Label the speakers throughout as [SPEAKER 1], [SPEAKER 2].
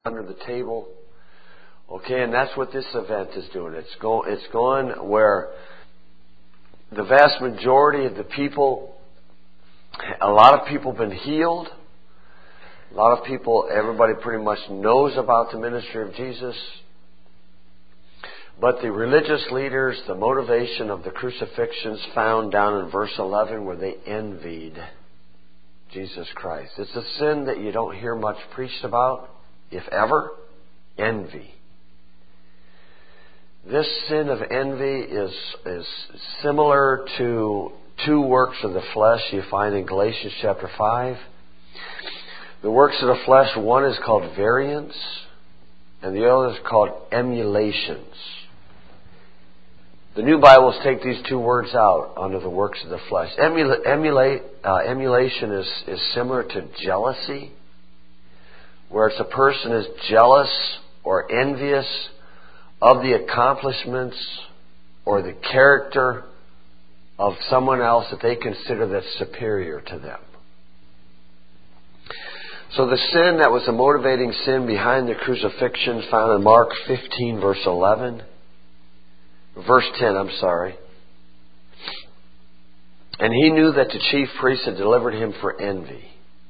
[SPEAKER 1] under the table. Okay, and that's what this event is doing. It's going where the vast majority of the people, a lot of people have been healed. A lot of people, everybody pretty much knows about the ministry of Jesus. But the religious leaders, the motivation of the crucifixion is found down in verse 11 where they envied Jesus Christ. It's a sin that you don't hear much preached about, if ever. Envy. This sin of envy is similar to two works of the flesh you find in Galatians chapter 5. The works of the flesh, one is called variance, and the other is called emulations. The New Bibles take these two words out under the works of the flesh. Emulation is similar to jealousy, where it's a person is jealous or envious of the accomplishments or the character of someone else that they consider that's superior to them. So the sin that was the motivating sin behind the crucifixion found in Mark 15 verse 11. Verse 10, I'm sorry. And he knew that the chief priests had delivered him for envy.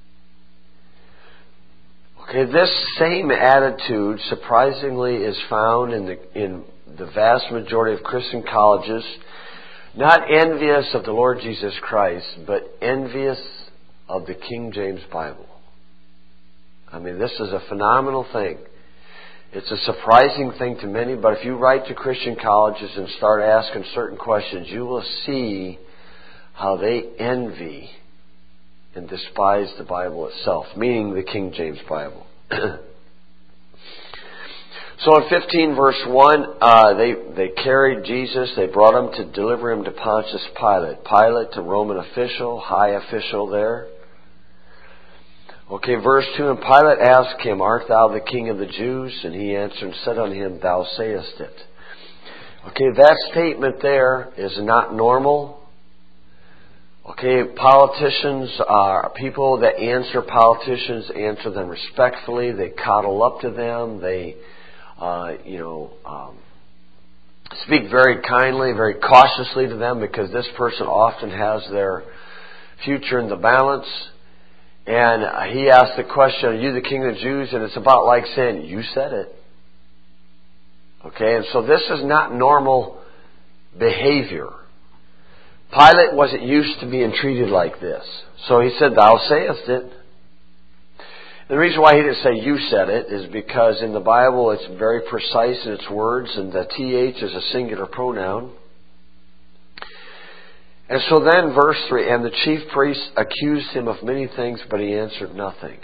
[SPEAKER 1] Okay, this same attitude surprisingly is found in the vast majority of Christian colleges, not envious of the Lord Jesus Christ, but envious of the King James Bible. I mean, this is a phenomenal thing. It's a surprising thing to many, but if you write to Christian colleges and start asking certain questions, you will see how they envy and despise the Bible itself, meaning the King James Bible. So in 15 verse 1, they carried Jesus, they brought him to deliver him to Pontius Pilate. Pilate, the Roman official, high official there. Okay, verse 2, and Pilate asked him, Art thou the King of the Jews? And he answered and said unto him, Thou sayest it. Okay, that statement there is not normal. Okay, politicians are people that answer politicians, answer them respectfully. They coddle up to them. They, speak very kindly, very cautiously to them because this person often has their future in the balance. And he asked the question, Are you the King of the Jews? And it's about like saying, You said it. Okay, and so this is not normal behavior. Pilate wasn't used to being treated like this. So he said, Thou sayest it. The reason why he didn't say you said it is because in the Bible it's very precise in its words, and the TH is a singular pronoun. And so then verse 3, and the chief priests accused him of many things, but he answered nothing.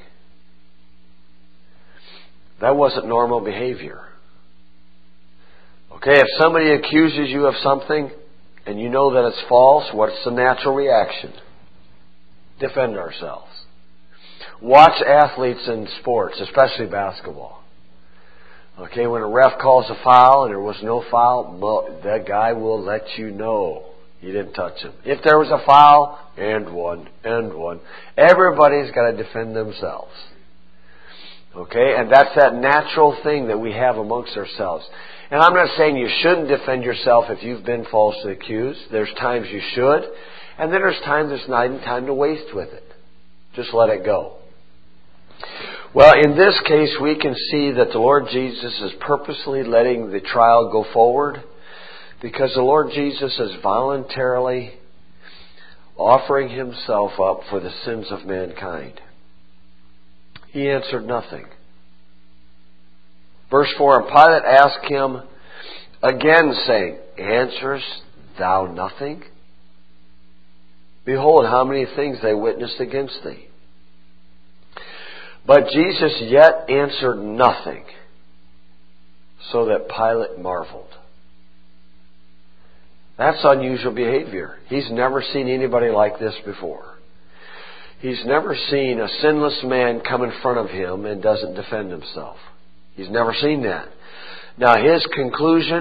[SPEAKER 1] That wasn't normal behavior. Okay, if somebody accuses you of something, and you know that it's false, what's the natural reaction? Defend ourselves. Watch athletes in sports, especially basketball. Okay, when a ref calls a foul and there was no foul, that guy will let you know he didn't touch him. If there was a foul, and one. Everybody's got to defend themselves. Okay, and that's that natural thing that we have amongst ourselves. And I'm not saying you shouldn't defend yourself if you've been falsely accused. There's times you should. And then there's times there's not even time to waste with it. Just let it go. Well, in this case, we can see that the Lord Jesus is purposely letting the trial go forward because the Lord Jesus is voluntarily offering himself up for the sins of mankind. He answered nothing. Verse 4, and Pilate asked him again, saying, Answerest thou nothing? Behold, how many things they witnessed against thee. But Jesus yet answered nothing, so that Pilate marveled. That's unusual behavior. He's never seen anybody like this before. He's never seen a sinless man come in front of him and doesn't defend himself. He's never seen that. Now his conclusion,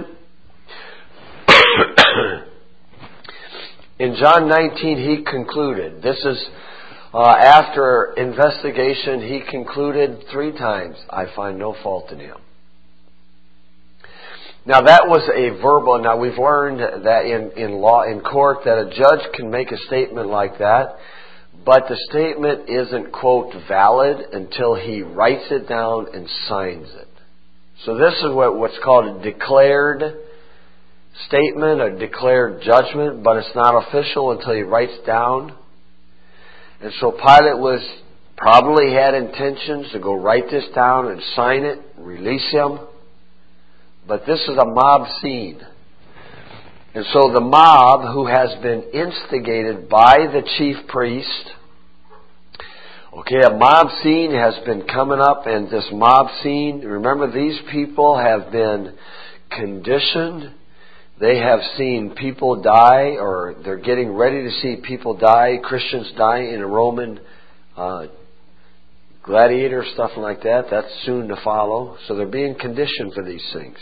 [SPEAKER 1] in John 19 he concluded, this is After investigation, he concluded 3 times, I find no fault in him. Now that was a verbal. Now we've learned that in law, in court, that a judge can make a statement like that, but the statement isn't, quote, valid until he writes it down and signs it. So this is what's called a declared statement, a declared judgment, but it's not official until he writes down. And so Pilate probably had intentions to go write this down and sign it, release him. But this is a mob scene. And so the mob, who has been instigated by the chief priest, a mob scene has been coming up, and this mob scene, remember, these people have been conditioned. They have seen people die, or they're getting ready to see people die, Christians die in a Roman gladiator, stuff like that. That's soon to follow. So they're being conditioned for these things.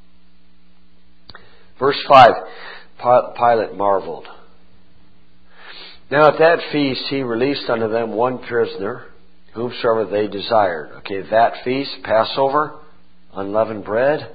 [SPEAKER 1] Verse 5, Pilate marveled. Now at that feast he released unto them one prisoner, whomsoever they desired. That feast, Passover, unleavened bread.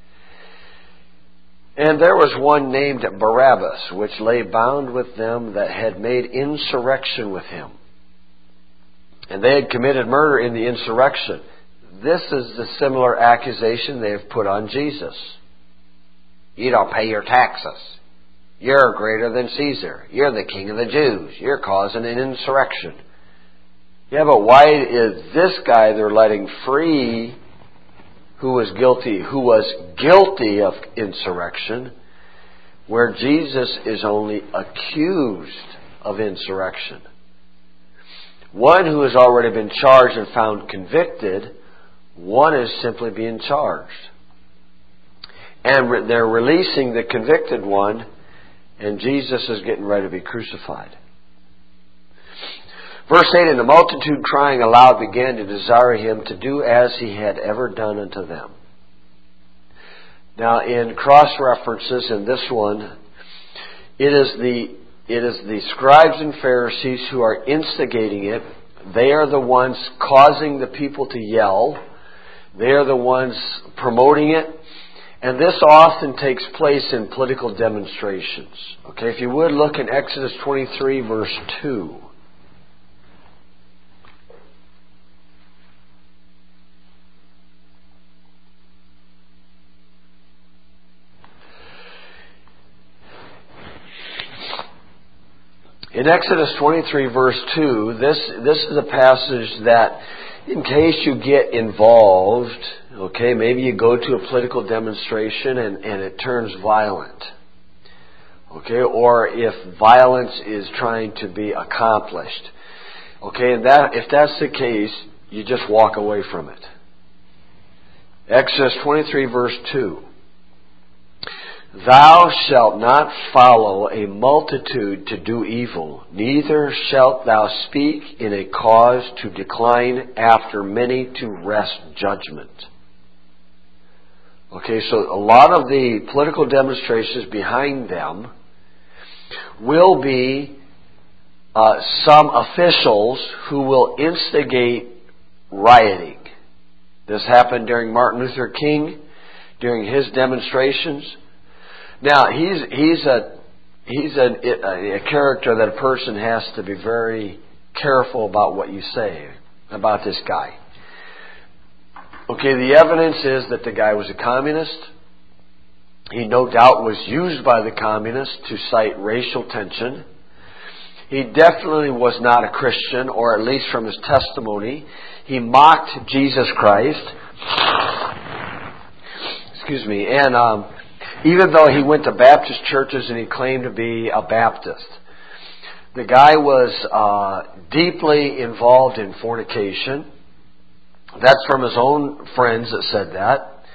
[SPEAKER 1] And there was one named Barabbas, which lay bound with them that had made insurrection with him. And they had committed murder in the insurrection. This is the similar accusation they have put on Jesus. You don't pay your taxes. You're greater than Caesar. You're the king of the Jews. You're causing an insurrection. Yeah, but why is this guy they're letting free who was guilty of insurrection, where Jesus is only accused of insurrection? One who has already been charged and found convicted, one is simply being charged. And they're releasing the convicted one, and Jesus is getting ready to be crucified. Verse 8, and the multitude crying aloud began to desire him to do as he had ever done unto them. Now in cross-references in this one, it is the scribes and Pharisees who are instigating it. They are the ones causing the people to yell. They are the ones promoting it. And this often takes place in political demonstrations. If you would look in Exodus 23 verse 2. In Exodus 23 verse 2, this is a passage that, in case you get involved, maybe you go to a political demonstration and it turns violent. Or if violence is trying to be accomplished. And if that's the case, you just walk away from it. Exodus 23 verse 2. Thou shalt not follow a multitude to do evil, neither shalt thou speak in a cause to decline after many to wrest judgment. So a lot of the political demonstrations behind them will be some officials who will instigate rioting. This happened during Martin Luther King, during his demonstrations. Now, he's a character that a person has to be very careful about what you say about this guy. The evidence is that the guy was a communist. He no doubt was used by the communists to cite racial tension. He definitely was not a Christian, or at least from his testimony. He mocked Jesus Christ. And even though he went to Baptist churches and he claimed to be a Baptist, the guy was deeply involved in fornication. That's from his own friends that said that.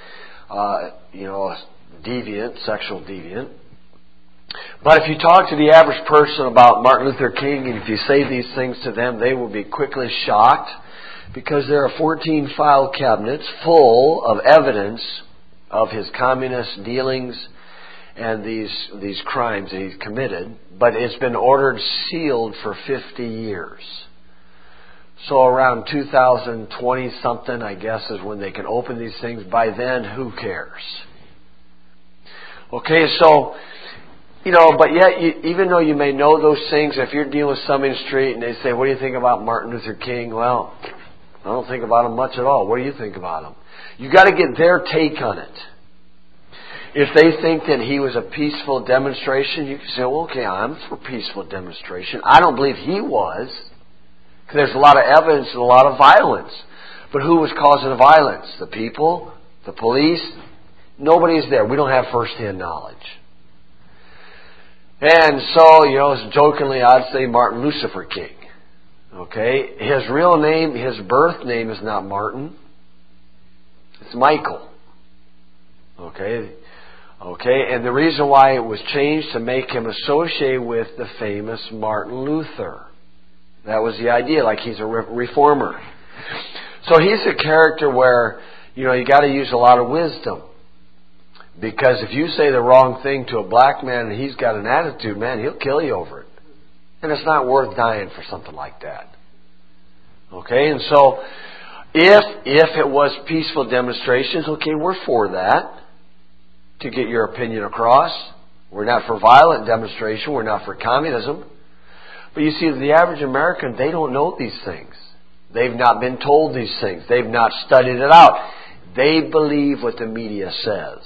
[SPEAKER 1] Deviant, sexual deviant. But if you talk to the average person about Martin Luther King, and if you say these things to them, they will be quickly shocked, because there are 14 file cabinets full of evidence of his communist dealings and these crimes that he's committed, but it's been ordered sealed for 50 years. So around 2020 something, I guess, is when they can open these things. By then, who cares? Okay, so, but yet, even though you may know those things, if you're dealing with somebody in the street and they say, what do you think about Martin Luther King? Well, I don't think about him much at all. What do you think about him? You got to get their take on it. If they think that he was a peaceful demonstration, you can say, well, okay, I'm for peaceful demonstration. I don't believe he was. Because there's a lot of evidence and a lot of violence. But who was causing the violence? The people? The police? Nobody's there. We don't have first-hand knowledge. And so, jokingly, I'd say Martin Lucifer King. Okay? His real name, his birth name is not Martin. It's Michael. Okay? Okay? And the reason why it was changed to make him associated with the famous Martin Luther. That was the idea, like he's a reformer. So he's a character where, you got to use a lot of wisdom. Because if you say the wrong thing to a black man and he's got an attitude, man, he'll kill you over it. And it's not worth dying for something like that. Okay, and so if it was peaceful demonstrations, okay, we're for that. To get your opinion across. We're not for violent demonstration. We're not for communism. But you see, the average American, they don't know these things. They've not been told these things. They've not studied it out. They believe what the media says.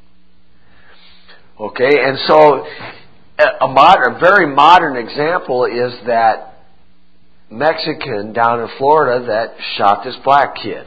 [SPEAKER 1] Okay, and so a very modern example is that Mexican down in Florida that shot this black kid.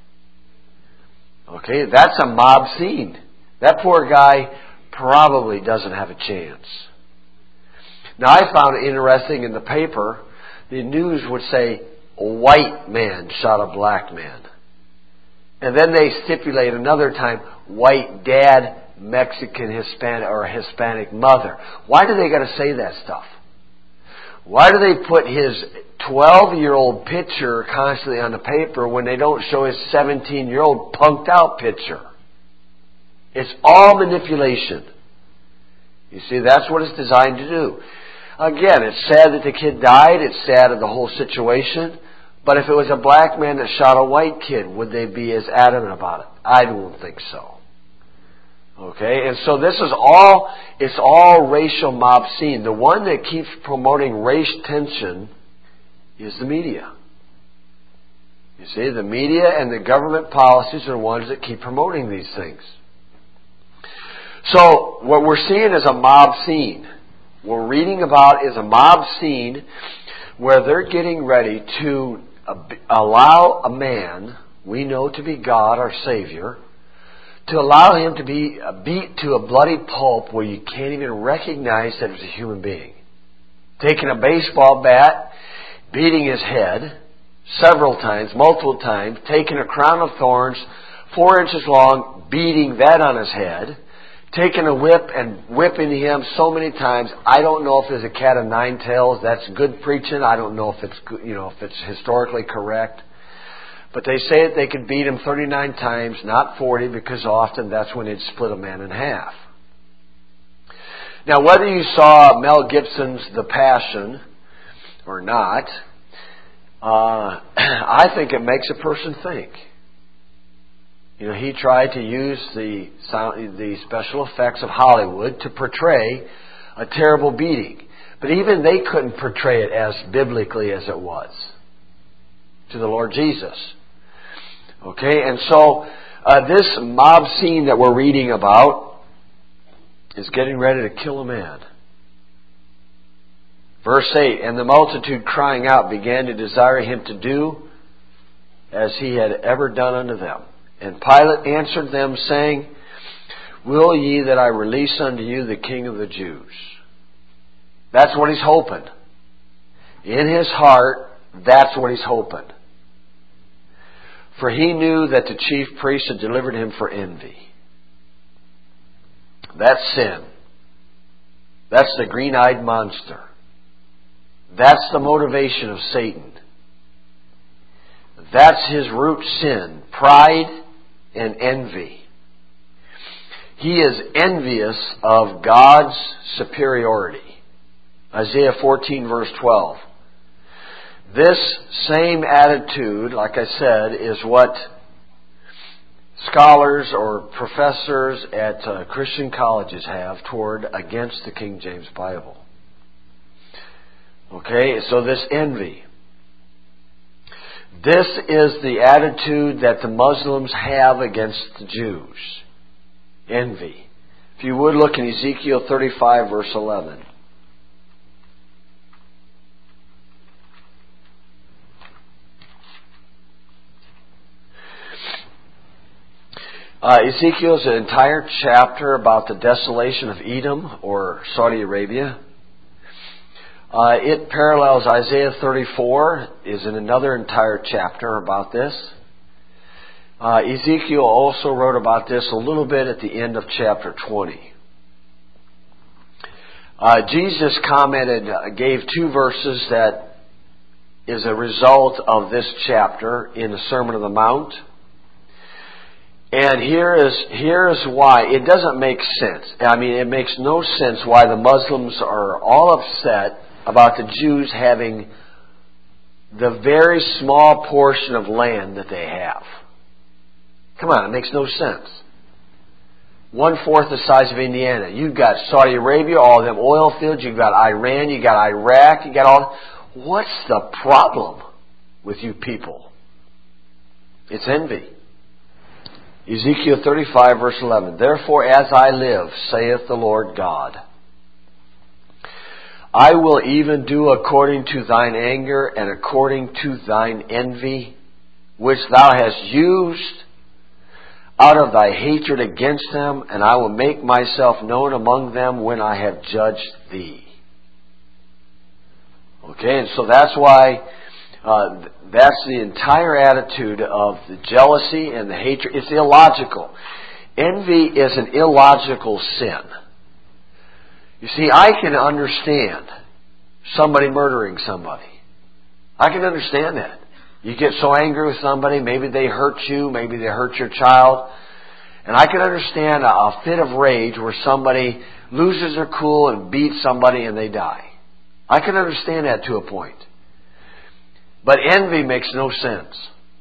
[SPEAKER 1] Okay, that's a mob scene. That poor guy probably doesn't have a chance. Now, I found it interesting in the paper, the news would say, a white man shot a black man. And then they stipulate another time, white dad, Mexican, Hispanic, or Hispanic mother. Why do they got to say that stuff? Why do they put his 12-year-old picture constantly on the paper when they don't show his 17-year-old punked out picture? It's all manipulation. You see, that's what it's designed to do. Again, it's sad that the kid died. It's sad of the whole situation. But if it was a black man that shot a white kid, would they be as adamant about it? I don't think so. Okay, and so this is it's all racial mob scene. The one that keeps promoting race tension is the media. You see, the media and the government policies are the ones that keep promoting these things. So, what we're seeing is a mob scene. What we're reading about is a mob scene where they're getting ready to allow a man we know to be God, our Savior, to allow him to be beat to a bloody pulp where you can't even recognize that it's a human being. Taking a baseball bat, beating his head several times, multiple times, taking a crown of thorns 4 inches long, beating that on his head, taking a whip and whipping him so many times. I don't know if there's a cat of nine tails. That's good preaching. I don't know if it's historically correct. But they say that they could beat him 39 times, not 40, because often that's when they'd split a man in half. Now, whether you saw Mel Gibson's The Passion or not, I think it makes a person think. He tried to use the special effects of Hollywood to portray a terrible beating. But even they couldn't portray it as biblically as it was to the Lord Jesus. Okay, and so this mob scene that we're reading about is getting ready to kill a man. Verse 8, and the multitude crying out began to desire him to do as he had ever done unto them. And Pilate answered them, saying, will ye that I release unto you the King of the Jews? That's what he's hoping. In his heart, that's what he's hoping. For he knew that the chief priests had delivered him for envy. That's sin. That's the green-eyed monster. That's the motivation of Satan. That's his root sin, pride and envy. He is envious of God's superiority. Isaiah 14 verse 12. This same attitude, like I said, is what scholars or professors at Christian colleges have against the King James Bible. Okay, so this envy. This is the attitude that the Muslims have against the Jews. Envy. If you would look in Ezekiel 35 verse 11. Ezekiel is an entire chapter about the desolation of Edom or Saudi Arabia. It parallels Isaiah 34, is in another entire chapter about this. Ezekiel also wrote about this a little bit at the end of chapter 20. Jesus gave two verses that is a result of this chapter in the Sermon on the Mount. And here is why. It doesn't make sense. I mean, it makes no sense why the Muslims are all upset about the Jews having the very small portion of land that they have. Come on, it makes no sense. 1/4 the size of Indiana. You've got Saudi Arabia, all them oil fields. You've got Iran. You've got Iraq. You got all. What's the problem with you people? It's envy. Ezekiel 35 verse 11. Therefore, as I live, saith the Lord God, I will even do according to thine anger and according to thine envy, which thou hast used out of thy hatred against them, and I will make myself known among them when I have judged thee. Okay, and so that's why, that's the entire attitude of the jealousy and the hatred. It's illogical. Envy is an illogical sin. You see, I can understand somebody murdering somebody. I can understand that. You get so angry with somebody, maybe they hurt you, maybe they hurt your child. And I can understand a fit of rage where somebody loses their cool and beats somebody and they die. I can understand that to a point. But envy makes no sense.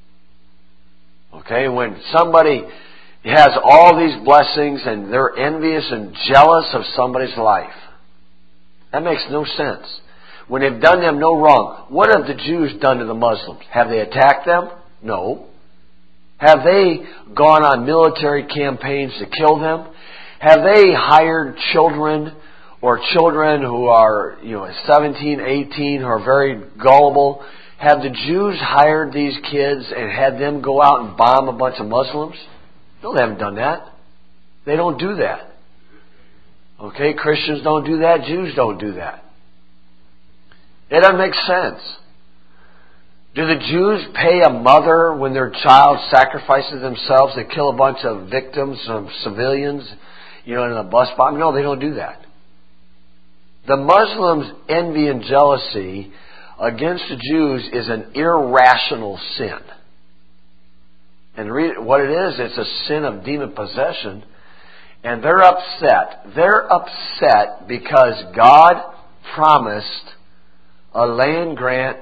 [SPEAKER 1] Okay, when somebody has all these blessings and they're envious and jealous of somebody's life, that makes no sense. When they've done them no wrong, what have the Jews done to the Muslims? Have they attacked them? No. Have they gone on military campaigns to kill them? Have they hired children who are, 17, 18, who are very gullible? Have the Jews hired these kids and had them go out and bomb a bunch of Muslims? No, they haven't done that. They don't do that. Okay, Christians don't do that. Jews don't do that. It doesn't make sense. Do the Jews pay a mother when their child sacrifices themselves to kill a bunch of victims, of civilians, in a bus bomb? No, they don't do that. The Muslims' envy and jealousy against the Jews is an irrational sin. And what it is, it's a sin of demon possession. And they're upset. They're upset because God promised a land grant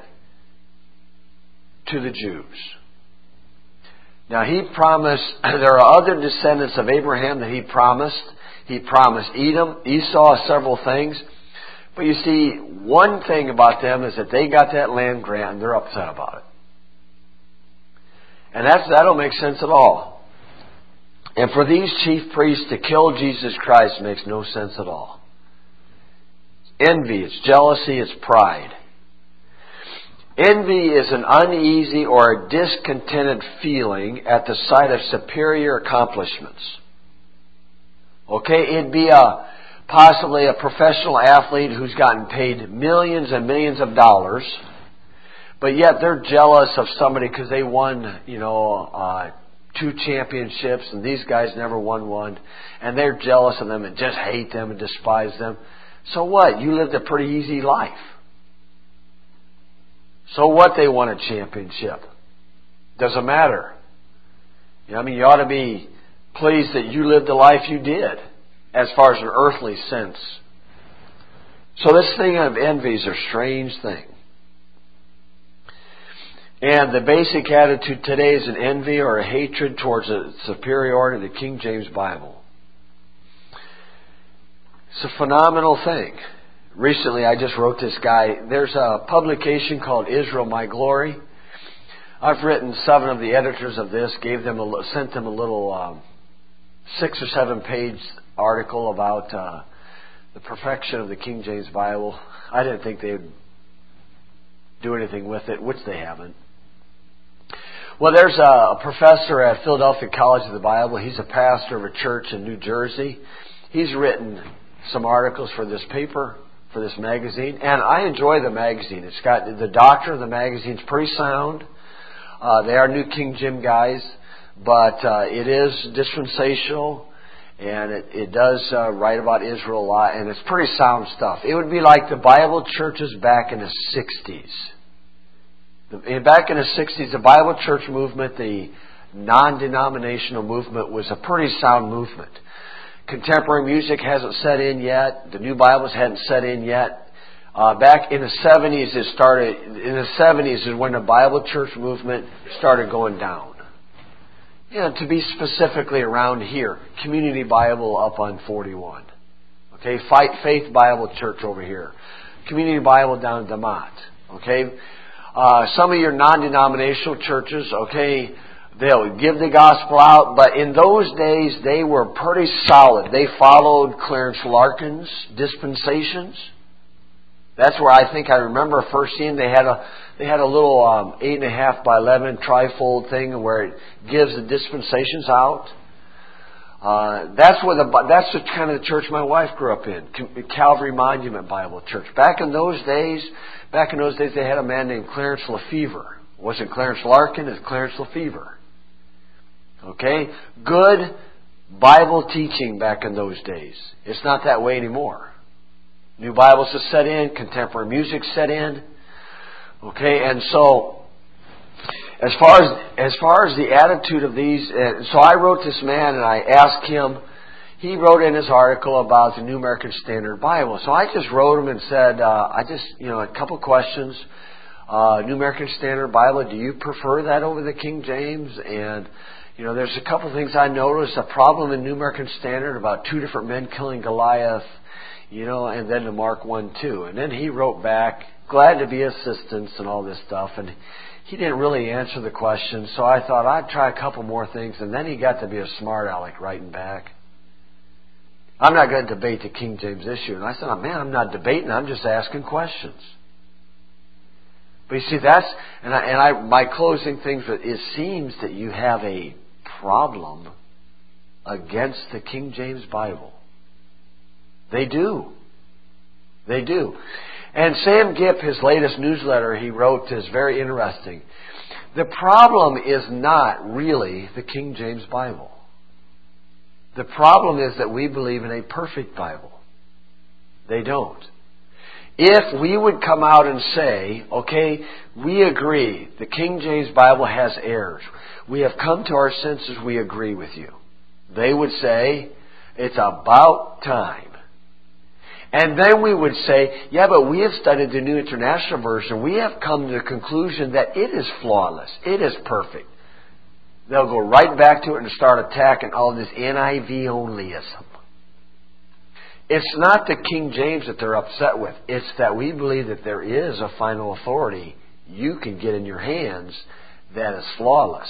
[SPEAKER 1] to the Jews. Now He promised, there are other descendants of Abraham that He promised. He promised Edom, Esau, several things. But you see, one thing about them is that they got that land grant and they're upset about it. And that don't make sense at all. And for these chief priests to kill Jesus Christ makes no sense at all. Envy, it's jealousy, it's pride. Envy is an uneasy or a discontented feeling at the sight of superior accomplishments. Okay, it'd be possibly a professional athlete who's gotten paid millions and millions of dollars, but yet they're jealous of somebody because they won, 2 championships and these guys never won one, and they're jealous of them and just hate them and despise them. So what? You lived a pretty easy life. So what they won a championship? Doesn't matter. You ought to be pleased that you lived the life you did, as far as an earthly sense. So this thing of envy is a strange thing. And the basic attitude today is an envy or a hatred towards the superiority of the King James Bible. It's a phenomenal thing. Recently, I just wrote this guy. There's a publication called Israel My Glory. I've written 7 of the editors of this, sent them a little 6 or 7 page article about the perfection of the King James Bible. I didn't think they'd do anything with it, which they haven't. Well, there's a professor at Philadelphia College of the Bible. He's a pastor of a church in New Jersey. He's written some articles for this paper, for this magazine, and I enjoy the magazine. It's got the doctrine of the magazine's pretty sound. They are New King James guys, but it is dispensational, and it does write about Israel a lot, and it's pretty sound stuff. It would be like the Bible churches back in the 60s. Back in the 60s, the Bible church movement, the non-denominational movement, was a pretty sound movement. Contemporary music hasn't set in yet. The new Bibles hadn't set in yet. Back in the 70s, it started. In the 70s is when the Bible church movement started going down. To be specifically around here, Community Bible up on 41. Okay, Faith Bible Church over here, Community Bible down in DeMott. Okay, some of your non-denominational churches, okay, they'll give the gospel out, but in those days they were pretty solid. They followed Clarence Larkin's dispensations. That's where I think I remember first seeing they had a little 8.5 by 11 trifold thing where it gives the dispensations out. That's the kind of the church my wife grew up in, Calvary Monument Bible Church. Back in those days, they had a man named Clarence Lefevre. It wasn't Clarence Larkin, it's Clarence Lefevre. Okay? Good Bible teaching back in those days. It's not that way anymore. New Bibles have set in, contemporary music set in. Okay, and so as far as the attitude of these, so I wrote this man and I asked him. He wrote in his article about the New American Standard Bible. So I just wrote him and said, a couple questions. New American Standard Bible, do you prefer that over the King James? And there's a couple things I noticed. A problem in New American Standard about 2 different men killing Goliath. And then the Mark 1:2. And then he wrote back, glad to be assistance and all this stuff. And he didn't really answer the question, so I thought I'd try a couple more things. And then he got to be a smart aleck writing back. I'm not going to debate the King James issue. And I said, I'm not debating, I'm just asking questions. But you see, my closing things, it seems that you have a problem against the King James Bible. They do. They do. And Sam Gipp, his latest newsletter he wrote, is very interesting. The problem is not really the King James Bible. The problem is that we believe in a perfect Bible. They don't. If we would come out and say, okay, we agree, the King James Bible has errors. We have come to our senses, we agree with you. They would say, it's about time. And then we would say, yeah, but we have studied the New International Version. We have come to the conclusion that it is flawless. It is perfect. They'll go right back to it and start attacking all this NIV onlyism. It's not the King James that they're upset with. It's that we believe that there is a final authority you can get in your hands that is flawless.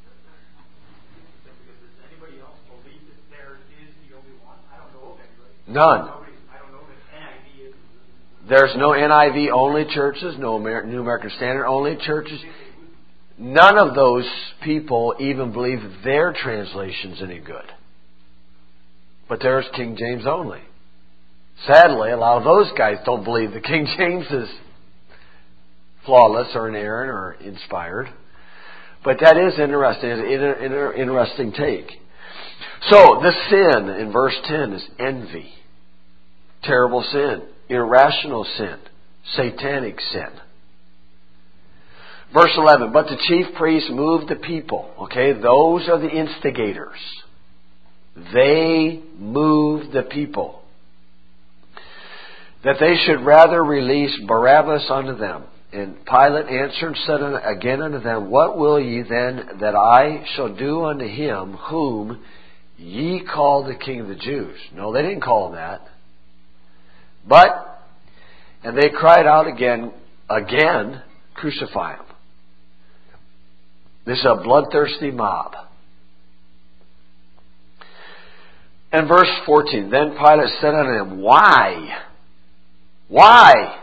[SPEAKER 2] Does anybody else believe that there is the only one? I don't know of anybody.
[SPEAKER 1] None.
[SPEAKER 2] I don't know that NIV is.
[SPEAKER 1] There's no NIV only churches, no New American Standard only churches. None of those people even believe their translation's any good. But there's King James only. Sadly, a lot of those guys don't believe the King James is flawless or inerrant or inspired. But that is interesting. It's an interesting take. So, the sin in verse 10 is envy. Terrible sin. Irrational sin. Satanic sin. Verse 11, but the chief priests moved the people. Okay, those are the instigators. They moved the people. That they should rather release Barabbas unto them. And Pilate answered and said again unto them, What will ye then that I shall do unto him whom ye call the King of the Jews? No, they didn't call him that. And they cried out again, Crucify him. This is a bloodthirsty mob. And verse 14, Then Pilate said unto them, Why? Why?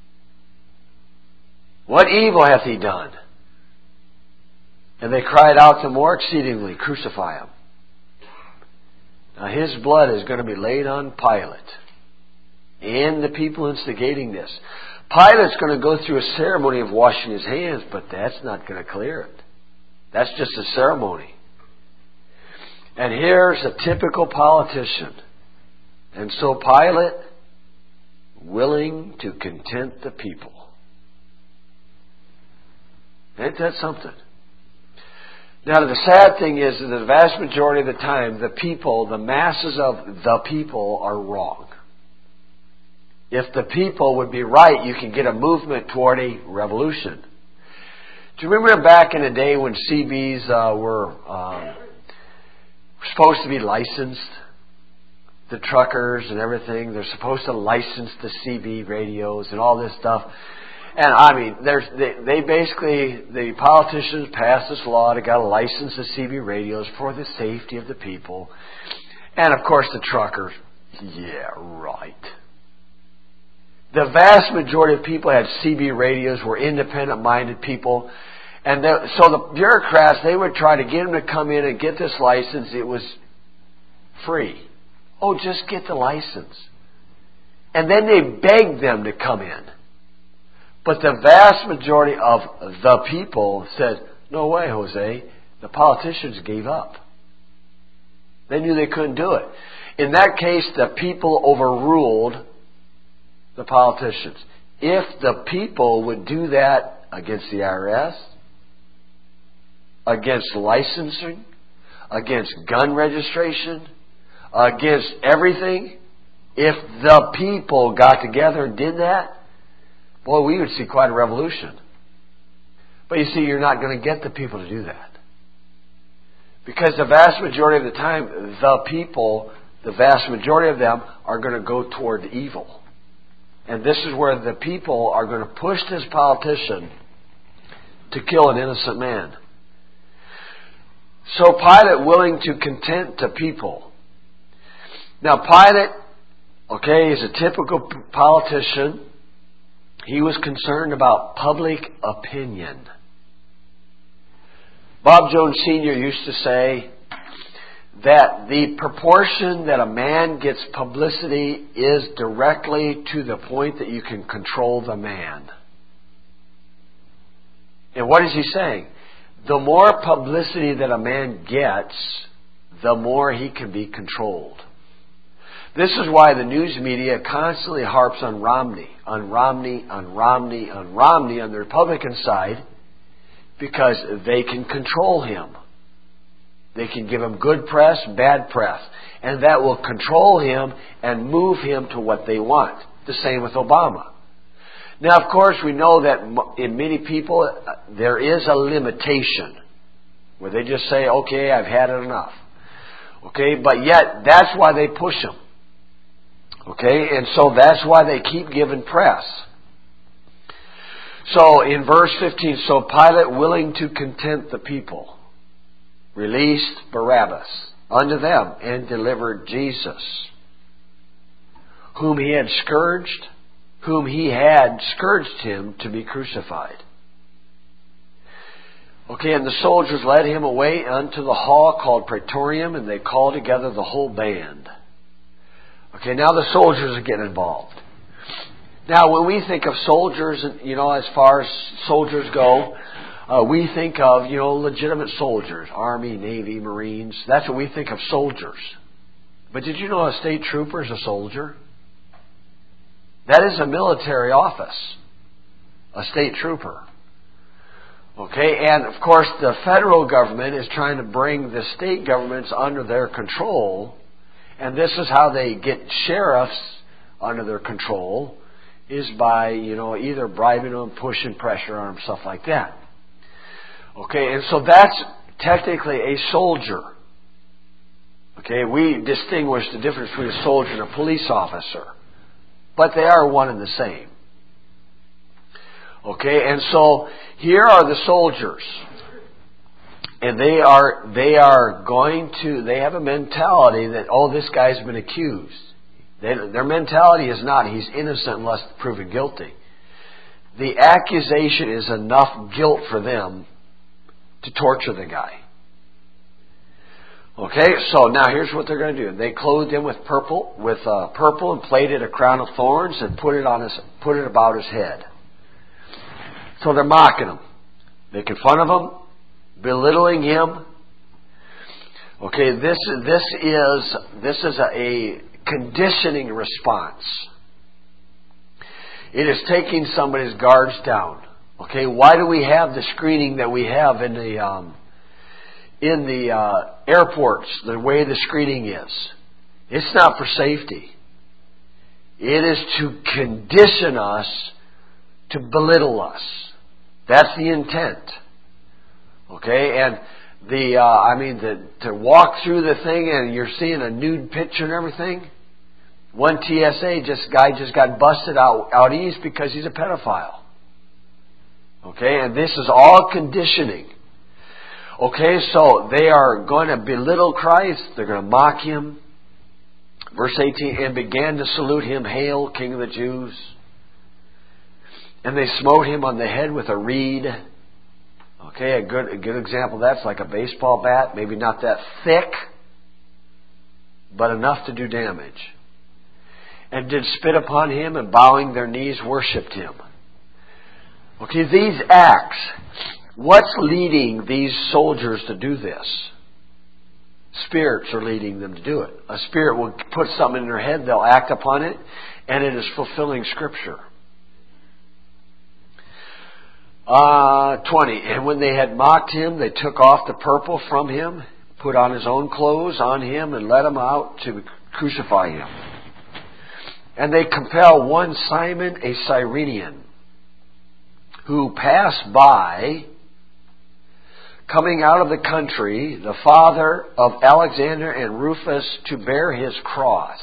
[SPEAKER 1] What evil hath he done? And they cried out the more exceedingly, Crucify him. Now his blood is going to be laid on Pilate and the people instigating this. Pilate's going to go through a ceremony of washing his hands, but that's not going to clear it. That's just a ceremony. And here's a typical politician. And so Pilate, willing to content the people. Ain't that something? Now, the sad thing is that the vast majority of the time, the people, the masses of the people, are wrong. If the people would be right, you can get a movement toward a revolution. Do you remember back in the day when CBs were supposed to be licensed? The truckers and everything, they're supposed to license the CB radios and all this stuff. And I mean, they basically, the politicians passed this law to got to license the CB radios for the safety of the people. And of course the truckers, yeah, right. The vast majority of people had CB radios, were independent-minded people. And so the bureaucrats, they would try to get them to come in and get this license. It was free. Oh, just get the license. And then they begged them to come in. But the vast majority of the people said, no way, Jose. The politicians gave up. They knew they couldn't do it. In that case, the people overruled the politicians. If the people would do that against the IRS, against licensing, against gun registration, against everything, if the people got together and did that, boy, we would see quite a revolution. But you see, you're not going to get the people to do that. Because the vast majority of the time, the people, the vast majority of them, are going to go toward evil. And this is where the people are going to push this politician to kill an innocent man. So Pilate willing to content the people. Now Pilate, is a typical politician. He was concerned about public opinion. Bob Jones Sr. used to say that the proportion that a man gets publicity is directly to the point that you can control the man. And what is he saying? The more publicity that a man gets, the more he can be controlled. This is why the news media constantly harps on Romney on the Republican side, because they can control him. They can give him good press, bad press, and that will control him and move him to what they want. The same with Obama. Now, of course, we know that in many people there is a limitation where they just say, okay, I've had it enough. Okay, but yet that's why they push him. Okay, and so that's why they keep giving press. So in verse 15, so Pilate, willing to content the people, released Barabbas unto them and delivered Jesus, whom he had scourged him to be crucified. Okay, and the soldiers led him away unto the hall called Praetorium, and they called together the whole band. Okay, now the soldiers are getting involved. Now, when we think of soldiers, as far as soldiers go, we think of, legitimate soldiers, Army, Navy, Marines. That's what we think of soldiers. But did you know a state trooper is a soldier? That is a military office, a state trooper. Okay, and of course the federal government is trying to bring the state governments under their control, and this is how they get sheriffs under their control, is by, either bribing them, pushing pressure on them, stuff like that. Okay, and so that's technically a soldier. Okay, we distinguish the difference between a soldier and a police officer. But they are one and the same. Okay, and so here are the soldiers. And they have a mentality that, this guy's been accused. Their mentality is not, he's innocent unless proven guilty. The accusation is enough guilt for them to torture the guy. Okay, so now here's what they're going to do. They clothed him with purple and plaited a crown of thorns and put it about his head. So they're mocking him, making fun of him, belittling him. Okay, this is a conditioning response. It is taking somebody's guards down. Okay, why do we have the screening that we have in the airports? The way the screening is, it's not for safety. It is to condition us to belittle us. That's the intent. Okay, and to walk through the thing and you're seeing a nude picture and everything. One TSA guy just got busted out east because he's a pedophile. Okay, and this is all conditioning. Okay, so they are going to belittle Christ. They're going to mock him. Verse 18, and began to salute him, "Hail, King of the Jews." And they smote him on the head with a reed. Okay, a good example of that's like a baseball bat. Maybe not that thick, but enough to do damage. And did spit upon him, and bowing their knees worshipped him. Okay, these acts, what's leading these soldiers to do this? Spirits are leading them to do it. A spirit will put something in their head, they'll act upon it, and it is fulfilling Scripture. 20. And when they had mocked him, they took off the purple from him, put on his own clothes on him, and led him out to crucify him. And they compel one Simon, a Cyrenian, who passed by, coming out of the country, the father of Alexander and Rufus, to bear his cross.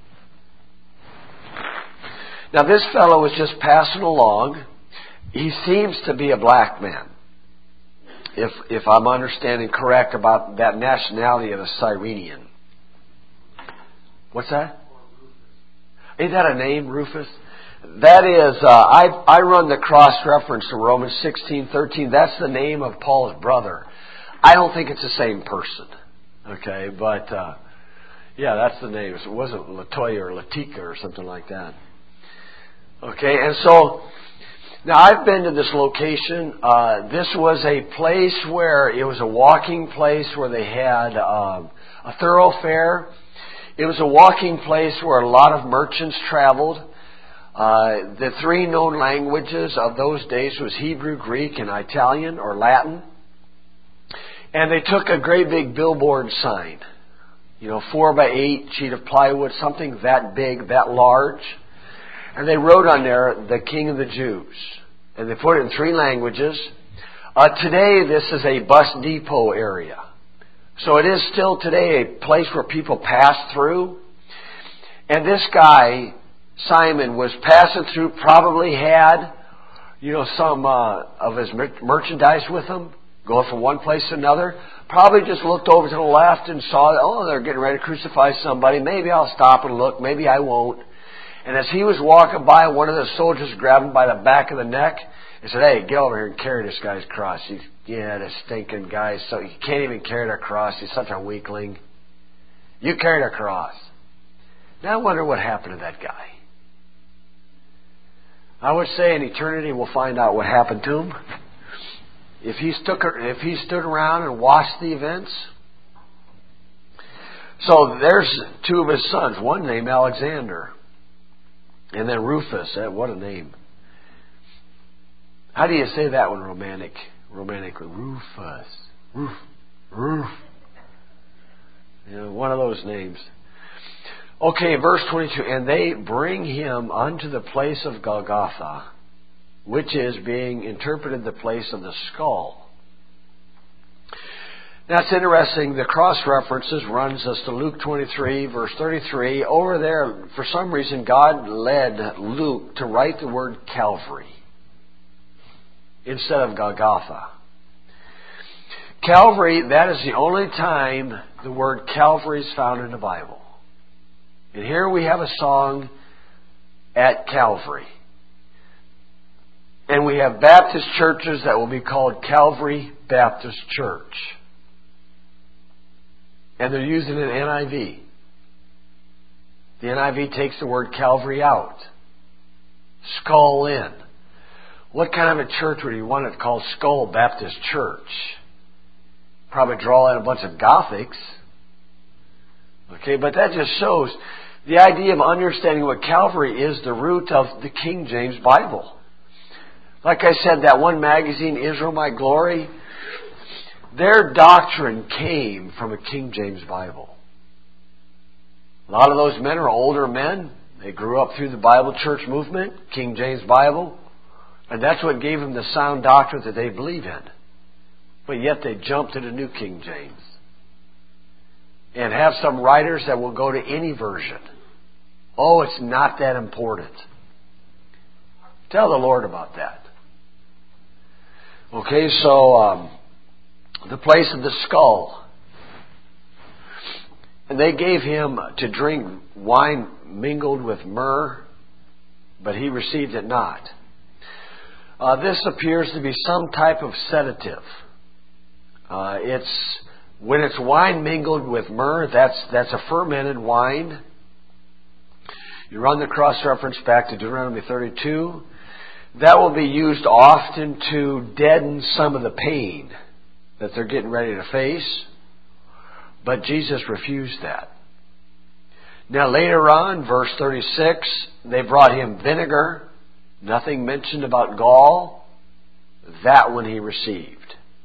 [SPEAKER 1] Now this fellow was just passing along. He seems to be a black man, if I'm understanding correct about that nationality of a Cyrenian. What's that? Ain't that a name, Rufus? That is, I run the cross-reference to Romans 16:13. That's the name of Paul's brother. I don't think it's the same person. Okay, but that's the name. It wasn't Latoya or Latika or something like that. Okay, and so now I've been to this location. This was a place where it was a walking place where they had a thoroughfare. It was a walking place where a lot of merchants traveled. The three known languages of those days was Hebrew, Greek, and Italian or Latin. And they took a great big billboard sign, 4x8 sheet of plywood, something that big, that large. And they wrote on there, "The King of the Jews." And they put it in three languages. Today, this is a bus depot area. So it is still today a place where people pass through. And this guy, Simon, was passing through, probably had, some of his merchandise with him, going from one place to another. Probably just looked over to the left and saw, they're getting ready to crucify somebody. Maybe I'll stop and look. Maybe I won't. And as he was walking by, one of the soldiers grabbed him by the back of the neck and said, "Hey, get over here and carry this guy's cross." This stinking guy, so he can't even carry the cross. He's such a weakling. You carry the cross. Now I wonder what happened to that guy. I would say in eternity we'll find out what happened to him. If he stood around and watched the events. So there's two of his sons, one named Alexander. And then Rufus, what a name. How do you say that one romantically? Rufus. Roof. One of those names. Okay, verse 22. And they bring him unto the place of Golgotha, which is being interpreted the place of the skull. Now it's interesting, the cross-references runs us to Luke 23, verse 33. Over there, for some reason, God led Luke to write the word Calvary instead of Golgotha. Calvary, that is the only time the word Calvary is found in the Bible. And here we have a song at Calvary. And we have Baptist churches that will be called Calvary Baptist Church. And they're using an NIV. The NIV takes the word Calvary out. Skull in. What kind of a church would you want it called Skull Baptist Church? Probably draw in a bunch of Gothics. Okay, but that just shows the idea of understanding what Calvary is, the root of the King James Bible. Like I said, that one magazine, Israel My Glory, their doctrine came from a King James Bible. A lot of those men are older men. They grew up through the Bible church movement, King James Bible. And that's what gave them the sound doctrine that they believe in. But yet they jumped to the New King James. And have some writers that will go to any version. Oh, it's not that important. Tell the Lord about that. Okay, so the place of the skull. And they gave him to drink wine mingled with myrrh, but he received it not. This appears to be some type of sedative. When it's wine mingled with myrrh, that's a fermented wine. You run the cross-reference back to Deuteronomy 32. That will be used often to deaden some of the pain that they're getting ready to face. But Jesus refused that. Now later on, verse 36, they brought him vinegar. Nothing mentioned about gall. That one he received.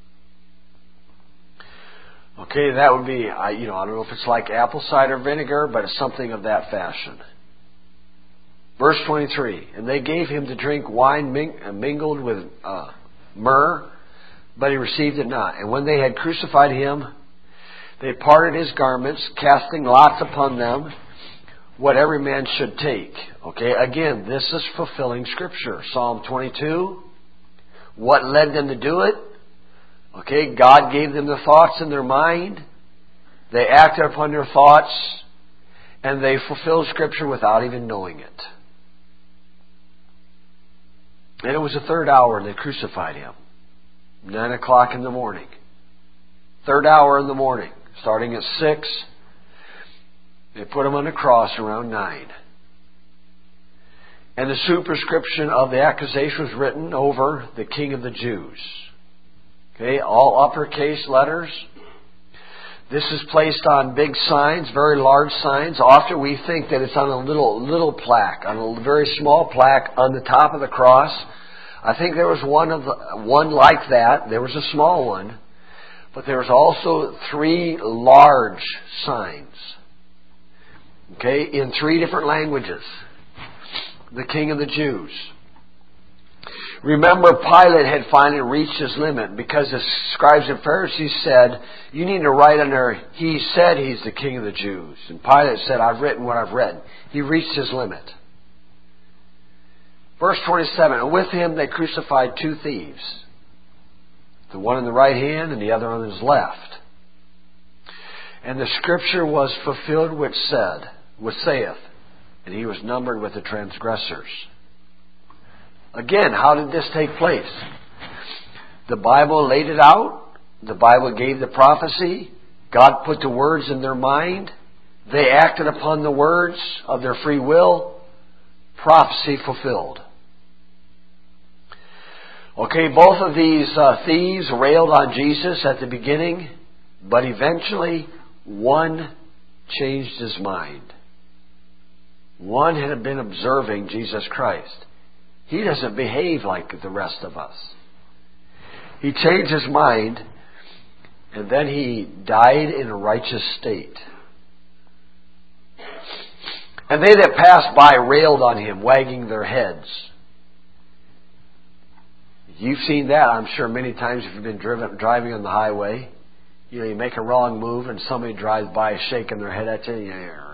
[SPEAKER 1] Okay, that would be, I don't know if it's like apple cider vinegar, but it's something of that fashion. Verse 23, and they gave him to drink wine mingled with myrrh, but he received it not. And when they had crucified him, they parted his garments, casting lots upon them, what every man should take. Okay, again, this is fulfilling Scripture. Psalm 22, what led them to do it? Okay, God gave them the thoughts in their mind. They acted upon their thoughts, and they fulfilled Scripture without even knowing it. And it was the third hour, and they crucified him. 9 o'clock in the morning. Third hour in the morning. Starting at 6, they put him on the cross around 9. And the superscription of the accusation was written over the King of the Jews. Okay, all uppercase letters. This is placed on big signs, very large signs. Often we think that it's on a little plaque, on a very small plaque on the top of the cross. I think there was one like that. There was a small one. But there was also 3 large signs. Okay, in 3 different languages. The King of the Jews. Remember, Pilate had finally reached his limit because the scribes and Pharisees said, you need to write under, he said he's the King of the Jews. And Pilate said, I've written what I've read. He reached his limit. Verse 27, and with him they crucified 2 thieves. The one in the right hand and the other on his left. And the scripture was fulfilled which saith, and he was numbered with the transgressors. Again, how did this take place? The Bible laid it out. The Bible gave the prophecy. God put the words in their mind. They acted upon the words of their free will. Prophecy fulfilled. Okay, both of these thieves railed on Jesus at the beginning, but eventually one changed his mind. One had been observing Jesus Christ. He doesn't behave like the rest of us. He changed his mind, and then he died in a righteous state. And they that passed by railed on him, wagging their heads. You've seen that, I'm sure, many times if you've been driving on the highway. You know, you make a wrong move and somebody drives by shaking their head at you.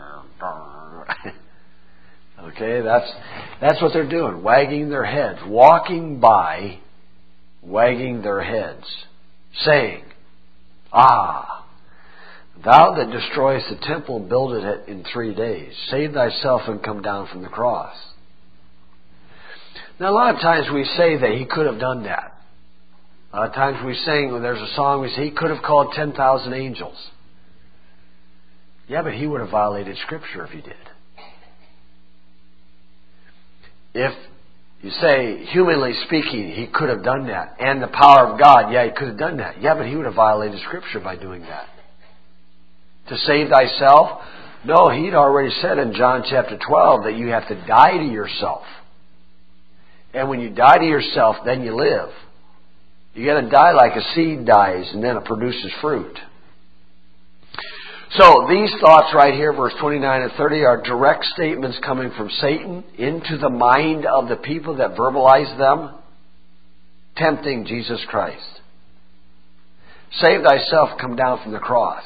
[SPEAKER 1] Okay, that's what they're doing, wagging their heads, walking by, wagging their heads, saying, "Ah, thou that destroyest the temple, builded it in 3 days. Save thyself and come down from the cross." Now, a lot of times we say that he could have done that. A lot of times we sing, when there's a song, we say he could have called 10,000 angels. Yeah, but he would have violated Scripture if he did. If you say, humanly speaking, he could have done that, and the power of God, yeah, he could have done that. Yeah, but he would have violated Scripture by doing that. To save thyself? No, he'd already said in John chapter 12 that you have to die to yourself. And when you die to yourself, then you live. You got to die like a seed dies, and then it produces fruit. So these thoughts right here, verse 29 and 30, are direct statements coming from Satan into the mind of the people that verbalize them, tempting Jesus Christ. Save thyself, come down from the cross.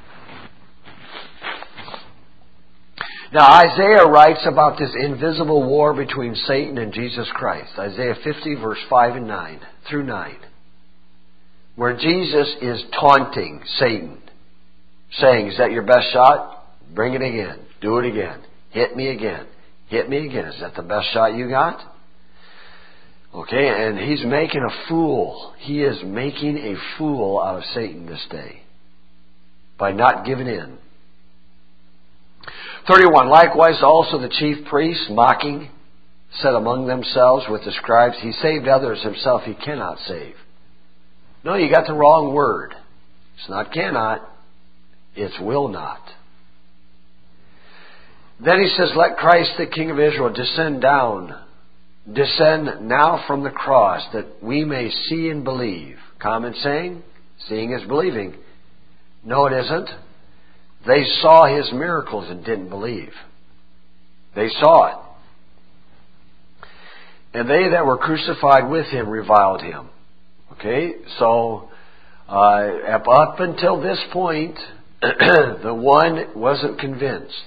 [SPEAKER 1] Now Isaiah writes about this invisible war between Satan and Jesus Christ. Isaiah 50 verse 5 and 9 through 9. Where Jesus is taunting Satan, saying, "Is that your best shot? Bring it again. Do it again. Hit me again. Hit me again. Is that the best shot you got?" Okay, and he's making a fool. He is making a fool out of Satan this day by not giving in. 31. Likewise also the chief priests, mocking, said among themselves with the scribes, "He saved others, himself he cannot save." No, you got the wrong word. It's not cannot, it's will not. Then he says, "Let Christ the King of Israel descend now from the cross, that we may see and believe." Common saying, seeing is believing. No, it isn't. They saw his miracles and didn't believe. They saw it. And they that were crucified with him reviled him. Okay, so up until this point, the one wasn't convinced.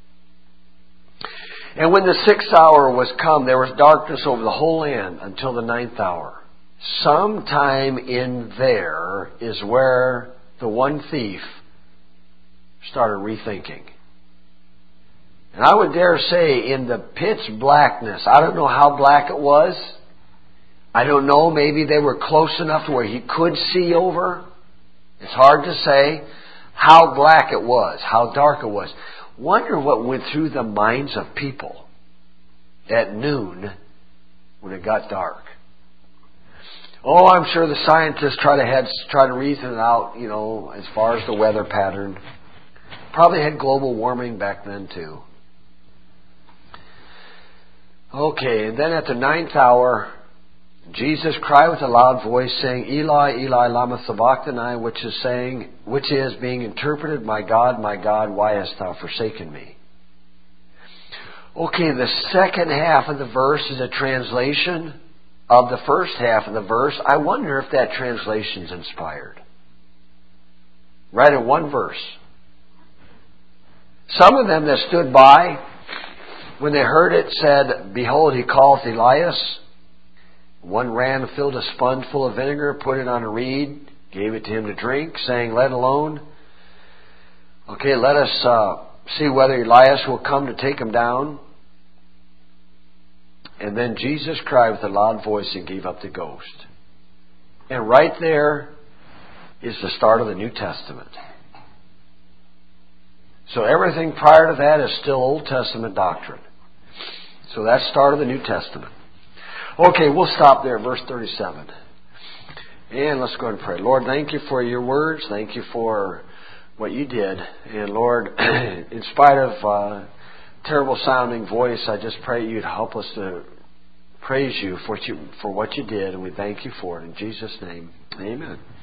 [SPEAKER 1] And when the 6th hour was come, there was darkness over the whole land until the 9th hour. Sometime in there is where the one thief started rethinking. And I would dare say in the pitch blackness, I don't know how black it was. I don't know, maybe they were close enough to where he could see over. It's hard to say how black it was, how dark it was. Wonder what went through the minds of people at noon when it got dark. Oh, I'm sure the scientists try to reason it out, you know, as far as the weather pattern. Probably had global warming back then too. Okay, and then at the 9th hour, Jesus cried with a loud voice, saying, "Eli, Eli, lama sabachthani," which is being interpreted, my God, why hast thou forsaken me?" Okay, the second half of the verse is a translation of the first half of the verse. I wonder if that translation's inspired. Right in one verse. Some of them that stood by, when they heard it, said, "Behold, he calleth Elias." One ran and filled a sponge full of vinegar, put it on a reed, gave it to him to drink, saying, "Let alone. Okay, let us see whether Elias will come to take him down." And then Jesus cried with a loud voice and gave up the ghost. And right there is the start of the New Testament. So everything prior to that is still Old Testament doctrine. So that's the start of the New Testament. Okay, we'll stop there, verse 37. And let's go ahead and pray. Lord, thank you for your words. Thank you for what you did. And Lord, in spite of terrible sounding voice, I just pray you'd help us to praise you for what you did. And we thank you for it. In Jesus' name, amen.